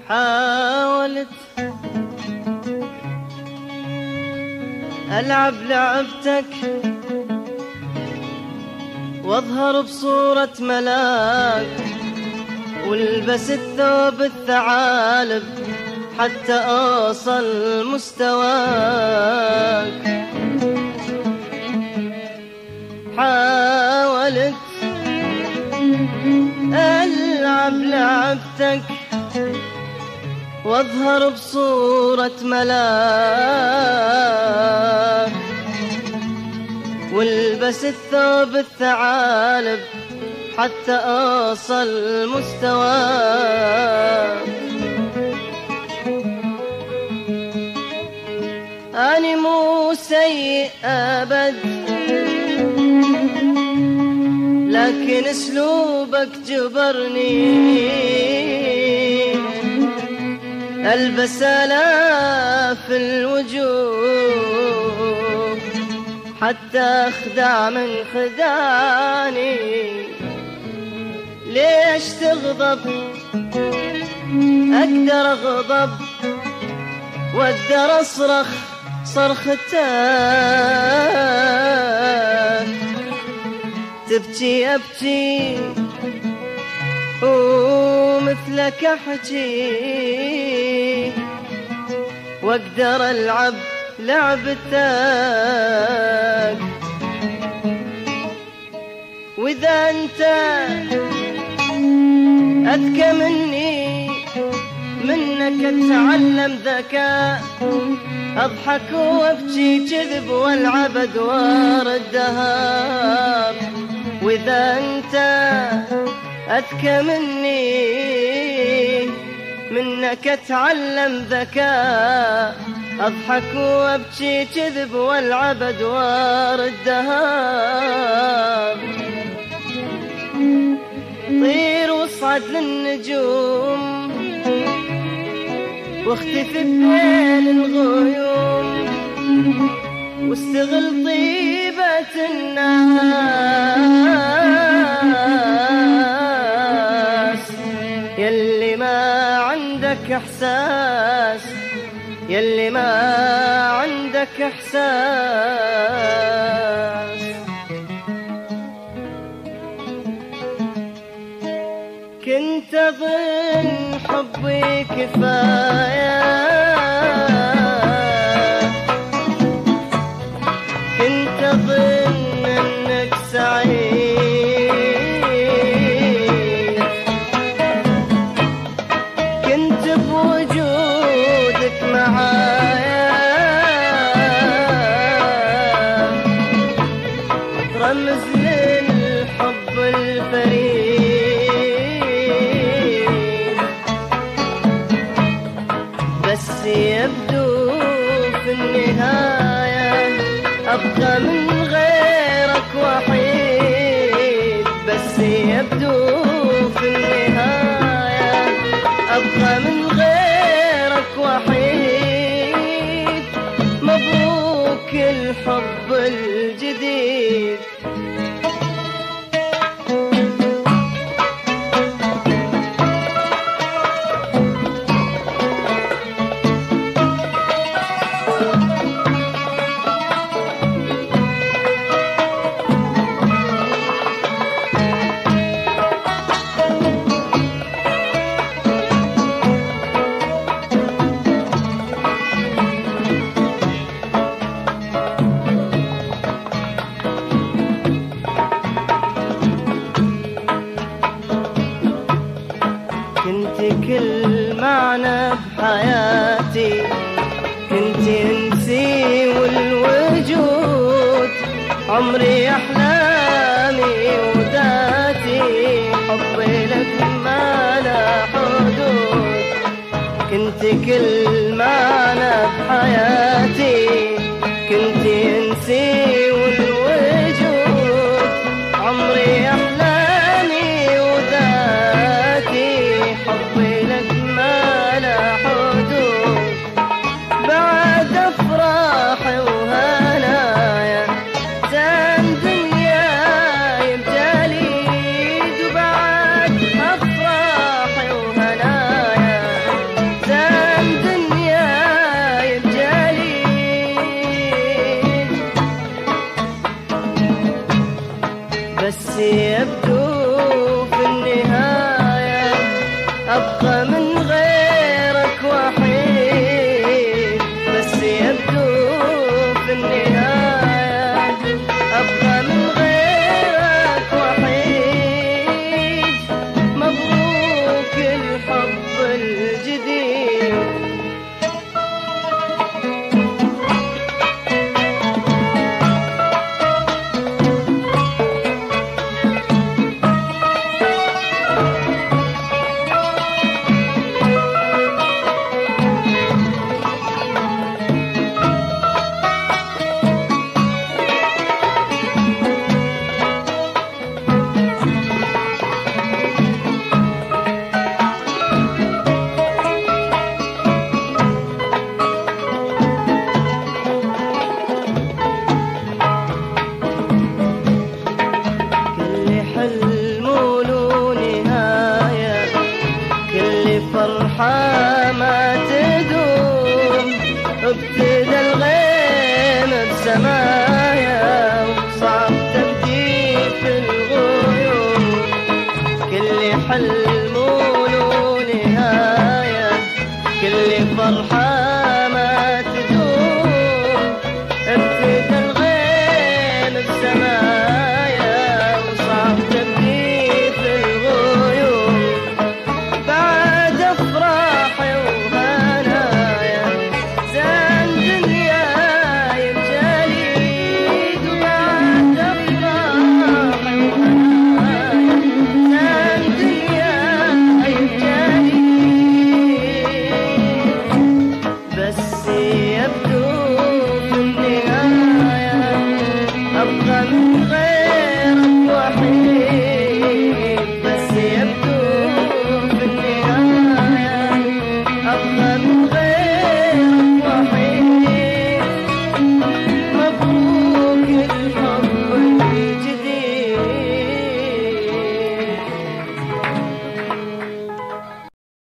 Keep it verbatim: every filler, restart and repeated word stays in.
حاولت ألعب لعبتك واظهر بصورة ملاك والبس الثوب الثعالب حتى أوصل مستواك. حاولت ألعب لعبتك واظهر بصورة ملاك والبس الثوب الثعالب حتى أوصل مستواك. أنا مو سيء أبد لكن اسلوبك جبرني ألبس آلاف الوجوه حتى أخدع من خدعني. ليش تغضب؟ أقدر أغضب وأقدر أصرخ صرختك. تبكي أبكي ومثلك أحكي وأقدر ألعب لعبتك. وإذا أنت أذكى مني منك أتعلم ذكاء أضحك وأبكي كذب والعب أدوار الدهر. وإذا أنت أذكى مني منك أتعلم ذكاء أضحك وأبكي كذب والعب أدوار الدهر. طير واصعد للنجوم واختفي بين الغيوم واستغل طيبة الناس. يلي ما عندك إحساس يلي ما عندك إحساس. كنت أظن حبي كفاية كنت أظن أنك سعيد كنت بوجودك معايا رمز للحب الفريد. بس يبدو في النهاية أبقى من غيرك وحيد. بس يبدو في النهاية أبقى من غيرك وحيد. مبروك الحب الجديد. كنت كل معنى بحياتي كنت انسي والوجود عمري أحلامي وذاتي حبي لك ما لا حدود. كنت كل معنى بحياتي كنت انسي والوجود عمري أحلامي وذاتي حبي لك ما لا حدود. بعد أفراحي وهنايا زان دنياي بجليد. وبعد أفراحي وهنايا أبقى من غيرك وحيد، بس يبدو في النهاية أبقى من غيرك وحيد. مبروك الحب الجديد. فرحة ما تدوم، ابتدى الغيم بسمايا وصعب تبدي في الغيوم. كل حل